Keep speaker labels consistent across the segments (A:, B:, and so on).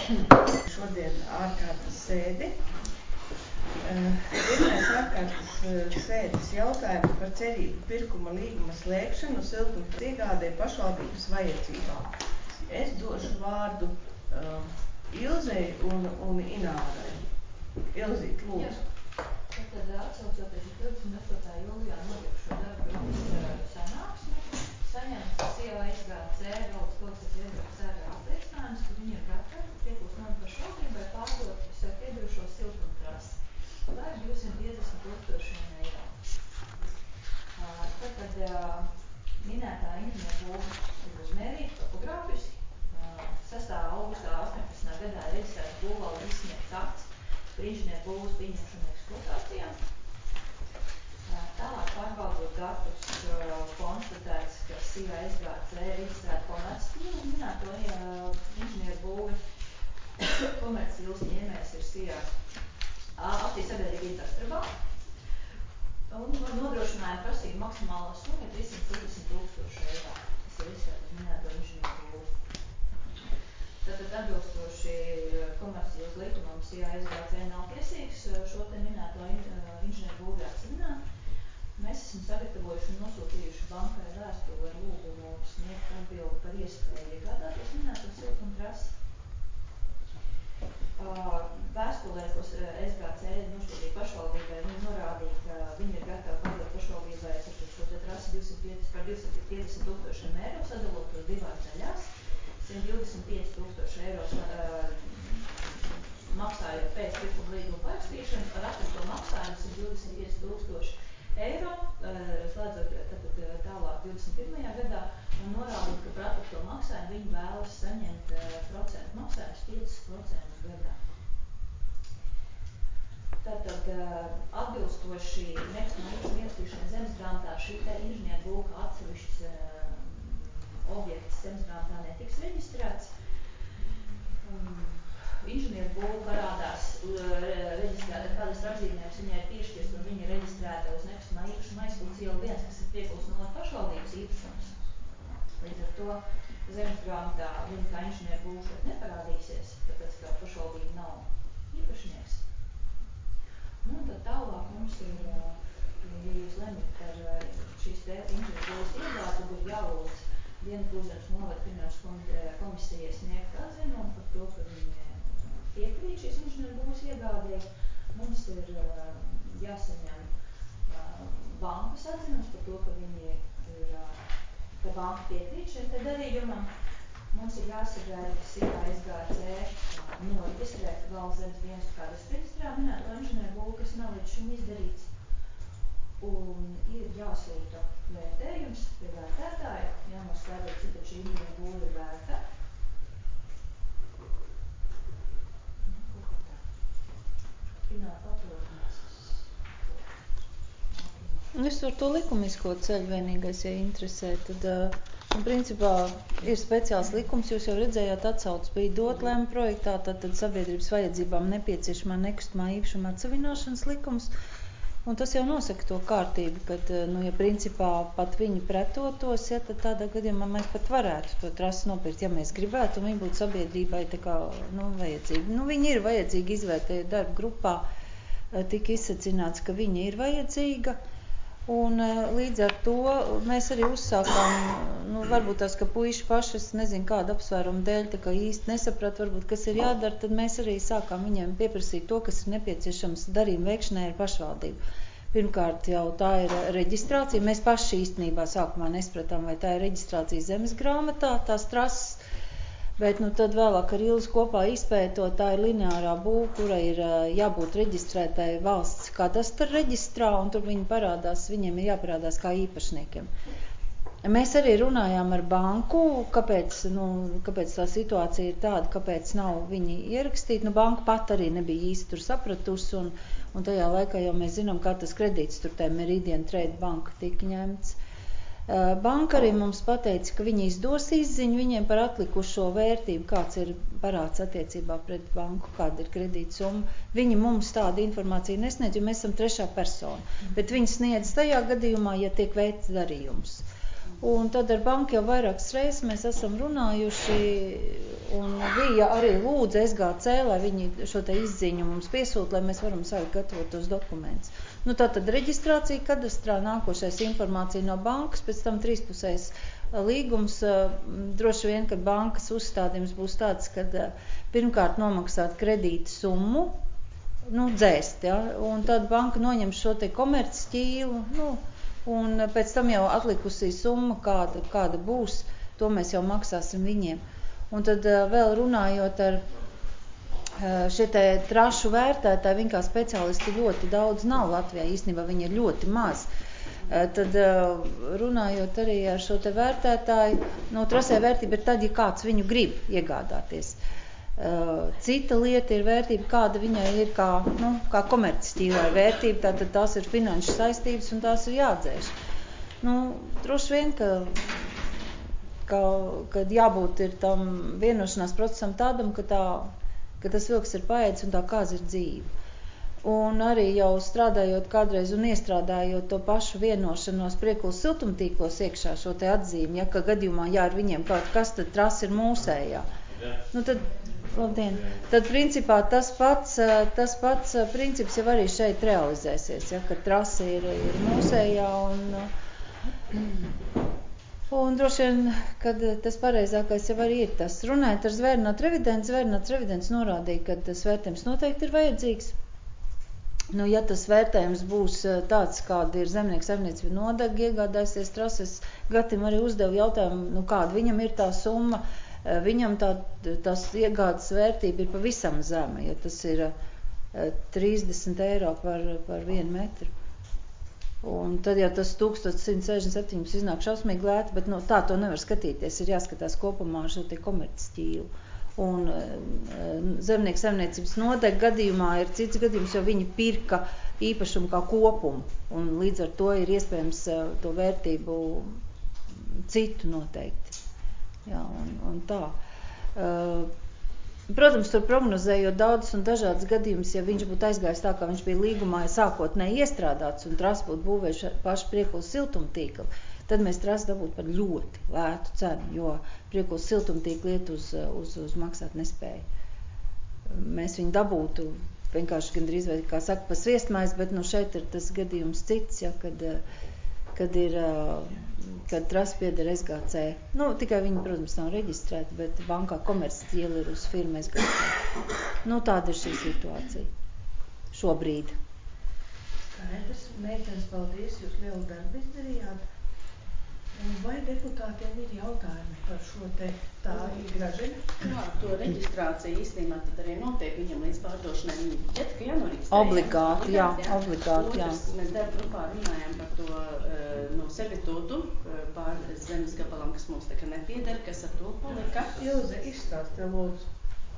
A: Šodien ārkārtas sēdi. Pirmais ārkārtas sēdes jautājums par cerību pirkuma līguma slēgšanu siltums iegādē pašvaldības vajadzībām. Es došu vārdu Ilzei un Inārai. Ilzīt, lūdzu.
B: Tad atsaucoties 28. jūlijā notikušo darba grupas sanāksmi, saņemts COSGC valsts polises iedarbas sērgā apliecinājums, ka viņi ir gatavi Piepūles novadas pašvaldībai pārdot sev piedarošo siltumtrasi par 250 000 eiro. Tad minētā inženierbūve ir uzmērīta topogrāfiski. 6. augustā 18. gadā reģistrēta būvvalde izsniegts akts par inženierbūves pieņemšanu eksploatācijā. Tālāk pārbaudot datus konstatēts, ka COSGC reģistrēta komercstila minēto inženierbūvi. Komercstilas ņēmējs ir aktīva sabiedrība Industribank. Un nodrošināja prasību maksimālo summu 370 000 eiro. Tas ir izsvērt uz minēto inženierbūvi. Tātad atbilstoši komercijas likumam COSGC nav tiesīgs šo te minēto inženierbūvi atsevināt. Mēs esam sagatavojuši un nosūtījuši bankai vēstuli ar lūgumu sniegt atbildi par iespēju iegādāties minēto siltumtrasi. Vēstulē, ko SGC nosūtīja pašvaldībai, viņi norādīja, ka viņi ir gatavi pārdot pašvaldībai šo te trasi par 250 000 eiro, sadalot tos divās daļās. 125 000 eiro maksājot pēc pirkuma līguma parakstīšanas, ar atlikušo maksājumu 125 000 eiro, slēdzot tālāk 21. gadā, un norādot, ka par atlikušo maksājumu viņi vēlas saņemt procentu maksājumus 5% gadā. Tātad atbilstoši nekustamā īpašuma ierakstīšanai zemesgrāmatā šī te inženierbūve atsevišķs objekts zemesgrāmatā netiks reģistrēts. Inženierbūve parādās reģistrēta, kādas apzīmējums viņai ir piešķirts, un viņa ir reģistrēta uz nekustamā īpašuma aizpildes iela 1, kas ir Piepūles novadas pašvaldības īpašums. Līdz ar to zemesgrāmatā viņa kā inženierbūve šeit neparādīsies, tāpēc, ka pašvaldība nav īpašnieks. Nu, un tad tālāk mums ir, ja jūs lemjat par šīs te inženierbūves iegādi, tad ir jālūdz Dienvidkurzemes novada kriminālas komisijai sniegt atzinumu par to, ka viņi piekrīt šīs inženierbūves iegādēji. Mums ir jāsaņem bankas atzinums par to, ka viņi ir, ka banka piekrīt šiem te darījumam. Mums ir jāsagaida, ka COSGC noreģistrēt valsts zemes dienestu, kādas reģistrā minēto inženierbūvi, kas nav līdz šim izdarīts. Un ir jāsūta vērtējums pie vērtētāja, jānoskaidro, cik tad šī inženierbūve ir vērta.
C: Es ar to likumisko ceļu vienīgais, ja interesē, tad principā ir speciāls likums, jūs jau redzējāt, atsauc bija dot lēma projektā, tad sabiedrības vajadzībām nepieciešamā nekustamā īpašuma atsevināšanas likums. Un tas jau nosaka to kārtību, kad, ja principā pat viņi pretotos, ja, tad tādā gadījumā mēs pat varētu to trasi nopirkt, ja mēs gribētu, un viņi būtu sabiedrībai tā kā, vajadzīgi. Viņi ir vajadzīgi izvērtēt darba grupā, tika izsacināts, ka viņa ir vajadzīga, un līdz ar to mēs arī uzsākām, varbūt tās, ka puiši paši, es nezinu, kāda apsvēruma dēļ, tā kā īsti nesaprat, varbūt, kas ir jādara, tad mēs arī sākām viņiem pieprasīt to, kas ir nepieciešams darījuma veikšanai ar pašvaldību. Pirmkārt jau tā ir reģistrācija, mēs paši īstenībā sākumā nespratām, vai tā ir reģistrācija zemes grāmatā, tās trases, bet tad vēlāk ar Ilzi kopā izpētot, tā ir lineārā būve, kura ir jābūt reģistrētai valsts kadastra reģistrā, un tur viņi parādās, viņiem ir jāparādās kā īpašniekiem. Mēs arī runājām ar banku, kāpēc tā situācija ir tāda, kāpēc nav viņi ierakstīti. Banka pat arī nebija īsti tur sapratusi, un tajā laikā jau mēs zinām, kā tas kredīts tur tā Meridian Trade Banka tika ņemts. Banka arī mums pateica, ka viņi izdos izziņu viņiem par atlikušo vērtību, kāds ir parāds attiecībā pret banku, kāda ir kredītsumma. Viņi mums tādu informāciju nesniedz, jo mēs esam trešā persona, bet viņi sniedz tajā gadījumā, ja tiek veikts darījums. Un tad ar banku jau vairākas reizes mēs esam runājuši, un bija arī lūdza SGC, lai viņi šo te izziņu mums piesūta, lai mēs varam sākt gatavot tos dokumentus. Nu, tātad reģistrācija kadastrā, nākošais informācija no bankas, pēc tam trīspusējs līgums. Droši vien, ka bankas uzstādījums būs tāds, ka pirmkārt nomaksāt kredīta summu, nu, dzēst, ja, un tad banka noņem šo te komercšķīlu, nu, un pēc tam jau atlikusī summa, kāda būs, to mēs jau maksāsim viņiem. Un tad vēl runājot ar šie te trašu vērtētāji, viņi kā speciālisti ļoti daudz nav Latvijā, īstenībā viņi ir ļoti maz. Tad runājot arī ar šo te vērtētāju, no trasē vērtība ir tad, ja kāds viņu grib iegādāties. Cita lieta ir vērtība, kāda viņai ir kā komercšķīlai vērtība, tātad tās ir finanšu saistības un tās ir jādzēš. Nu, droši vien, kad jābūt ir tam vienošanās procesam tādam, ka tas vilks ir paēdis un tā kāza ir dzīve. Un arī jau strādājot kādreiz un iestrādājot to pašu vienošanos Priekulas siltumtīklos iekšā šo te atzīmi, ja, ka gadījumā, ja ar viņiem kaut kas, tad trasa ir mūsējā. Nu tad, labdien, tad principā tas pats princips jau arī šeit realizēsies, ja, ka trasa ir mūsējā un droši vien, kad tas pareizākais jau arī ir tas. Runājot ar Zvērnāts revidents norādīja, ka tas vērtējums noteikti ir vajadzīgs. Nu, ja tas vērtējums būs tāds, kāda ir zemnieku saimniecība nodega iegādājusies trases, Gatim arī uzdeva jautājumu, nu, kāda viņam ir tā summa. Viņam tās iegādes vērtība ir pavisam zema, jo tas ir 30 eiro par 1 metru. Un tad jau tas 1167 iznāk šausmīgi lēti, bet no, tā to nevar skatīties, ir jāskatās kopumā ar šo te komercšķīlu. Un zemnieku saimniecības nodega gadījumā ir cits gadījums, jo viņi pirka īpašumu kā kopumu, un līdz ar to ir iespējams to vērtību citu noteikti. Jā, un tā. Protams, tur prognozējot daudzus un dažādas gadījumus, ja viņš būtu aizgājis tā, kā viņš bija līgumā sākotnēji iestrādāts un trasa būtu būvējuši paši Priekulas siltumtīkli, tad mēs trasu dabūtu par ļoti lētu cenu, jo Priekulas siltumtīkli iet uz maksāt nespēju. Mēs viņu dabūtu vienkārši gandrīz vai, kā saka, pa sviestmais, bet nu šeit ir tas gadījums cits, ja, kad trasa pieder SGC. Nu, tikai viņi, protams, nav reģistrēti, bet bankā komercšķīla ir uz firmu SGC. Nu, tāda ir šī situācija šobrīd.
A: Skaidrs, meitenes, paldies, jūs lielu darbu izdarījāt. Vai deputātiem ir jautājumi par šo te tā Gražiņa?
D: Jā, to reģistrāciju īstenībā tad arī notiek viņam līdz pārdošanai. Viņi ķet, ka jānoreģistrē.
C: Obligāti, jā. Obligāti, jā.
D: Otrs, mēs darba grupā runājam par to servitūtu pār zemes gabalam, kas mums tā kā nepieder, kas ar to palika.
A: Ilze, izstāsti, lūdzu.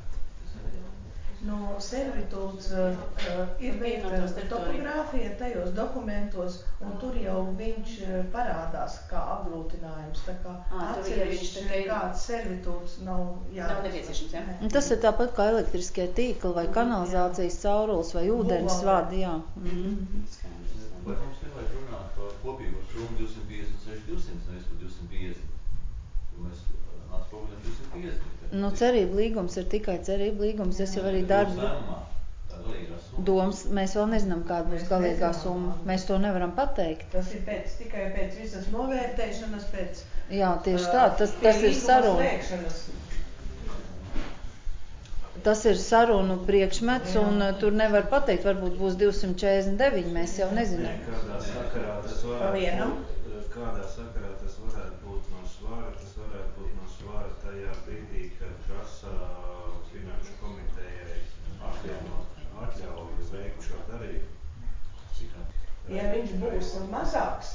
A: No servitūts ir veikta topogrāfija tajos dokumentos, un tur jau viņš parādās kā apgrūtinājums. Tā kā atsevišķi kāds servitūts nav
D: nepieciešams, jā?
C: Un tas ir tāpat kā elektriskie tīkli vai kanalizācijas caurules vai ūdens vadi, jā.
E: Vai mums nevajag runāt par kopīgo summu 256-200, nevis par 250? Mēs nāc problēmu 250.
C: Nu, cerība līgums ir tikai cerība līgums, es jau arī darbu. Domas, mēs vēl nezinām, kāda būs galīgā summa. Mēs to nevaram pateikt.
A: Tas ir tikai pēc visas novērtēšanas, pēc
C: jā, tieši tā, tas ir saruna. Tas ir sarunu priekšmets, un tur nevar pateikt, varbūt būs 249, mēs jau nezinām.
F: Kādā sakarā tas varētu būt no svara? Tas varētu būt no svara tajā brīdī, kad prasa finanšu komitejai atļauju veikt šo darījumu.
A: Ja viņš būs mazāks,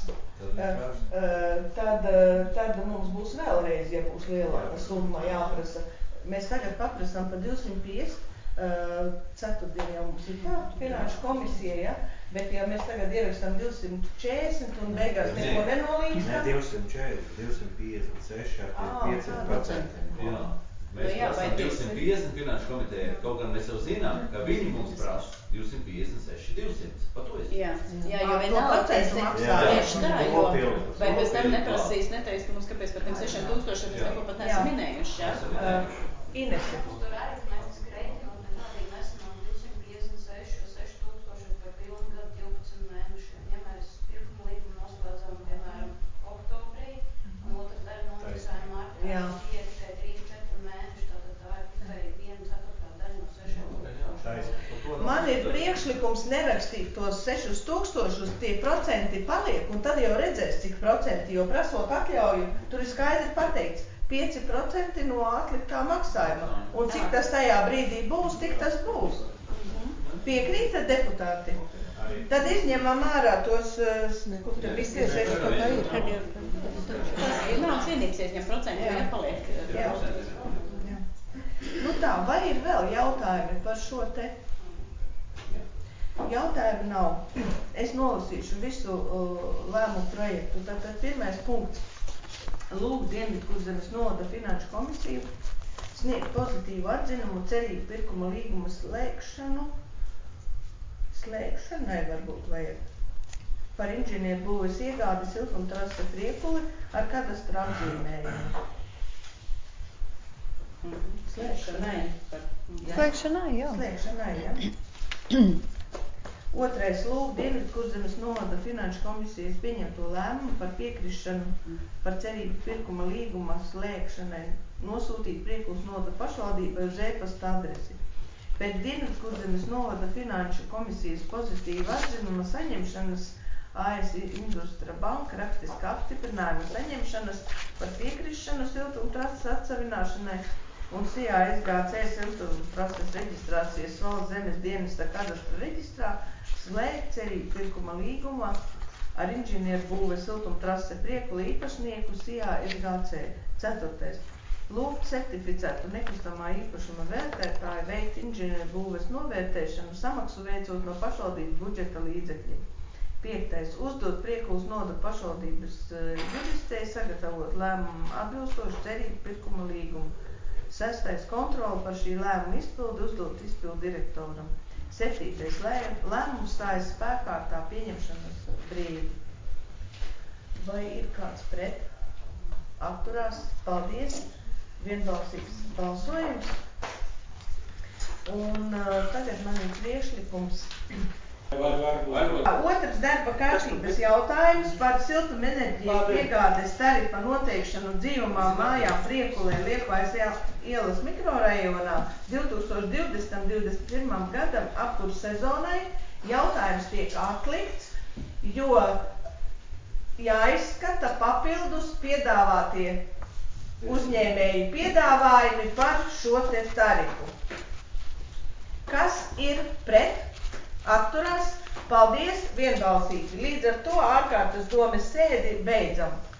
A: tad mums būs vēlreiz, ja būs lielāka summa jāprasa. Mēs tagad paprasām par 250, ceturtdien jau mums ir tā finanšu komisija, ja? Bet ja mēs tagad ierakstām 240 un beigās neko nenolīgstam.
F: Ne 240, 256 ar 5%.
E: Jā. Mēs prasām 250 finanšu komiteja, kaut gan mēs jau zinām, ka viņi mums prasa 256-200. Pa to es.
D: Jā, jo vienalga tieši tā, jo vai pēc tam neprasīs, neteiks, ka mums kāpēc par tiem 6000 mēs neko pat neesam minējuši, jā?
A: Inese.
G: Tur aritmētiski reiķinot nekādīgi nesanāk 256 6000 par pilnu gadu 12 mēnešiem. Ja mēs pirkuma līgumu noslēdzam, piemēram, oktobrī, un otra daļa nomaksājam martā, tie ir tikai 3-4 mēneši, tātad tā ir tikai 1/4 daļa no 6000.
A: Man ir priekšlikums nerakstīt tos 6000, tie procenti paliek, un tad jau redzēs, cik procenti, jo prasot atļauju, tur ir skaidri pateikts, 5% no atliktā maksājuma, un cik tas tajā brīdī būs, tik tas būs. Piekrītat, deputāti? Tad izņemam ārā tos, kur tur visi ir 6000.
D: Nav cienīgs ieņem procenti, vai nepaliek.
A: Jā. Nu tā, vai ir vēl jautājumi par šo te? Jautājumu nav. Es nolasīšu visu lēmumu projektu. Tātad pirmais punkts. Lūgt Dienvidkurzemes novada finanšu komisiju sniegt pozitīvu atzinumu cerību pirkuma līguma slēgšanu varbūt vajag, par inženieru būves iegādi siltumtrase Priekuli ar kadastra apzīmējumu.
C: Slēgšanai, jā.
A: Otrais lūgt Dienvidkurzemes novada finanšu komisijas pieņemto lēmumu par piekrišanu par cerību pirkuma līguma slēgšanai nosūtīt Priekulas novada pašvaldībai uz e-pasta adresi. Pēc Dienvidkurzemes novada finanšu komisijas pozitīva atzinuma saņemšanas AS Industra banka rakstiska apstiprinājuma saņemšanas par piekrišanu siltumtrases atsavināšanai un SIA SGC siltumtrases reģistrācijas valsts zemes dienesta kadastra reģistrā slēgt cerību pirkuma līguma ar inženieru būve siltumtrase Priekuli īpašnieku SIA SGC. 4. Lūgt certificētu nekustamā īpašuma vērtētāju veikt inženieru būves novērtēšanu samaksu veicot no pašvaldības budžeta līdzekļiem. 5. Uzdot Priekulas novada pašvaldības juristei sagatavot lēmumu atbilstoši cerību pirkuma līgumu. 6. Kontroli par šī lēmuma izpildi uzdot izpildu direktoram. 7. Lēmums stājas spēkā tā pieņemšanas brīdi. Vai ir kāds pret? Atturās? Paldies! Vienbalsīgs balsojums. Un tagad man ir priekšlikums. Otrs darba kārtības jautājums par siltumenerģiju piegādes tarifa noteikšanu dzīvumām mājām Priekulē Liepājas ielas mikrorajonā 2020-2021 gadam apkurs sezonai. Jautājums tiek atlikts, jo jāizskata papildus piedāvātie uzņēmēju piedāvājumi par šo te tarifu. Kas ir pret? Atturās? Paldies, vienbalsīgi. Līdz ar to ārkārtas domes sēdi beidzam.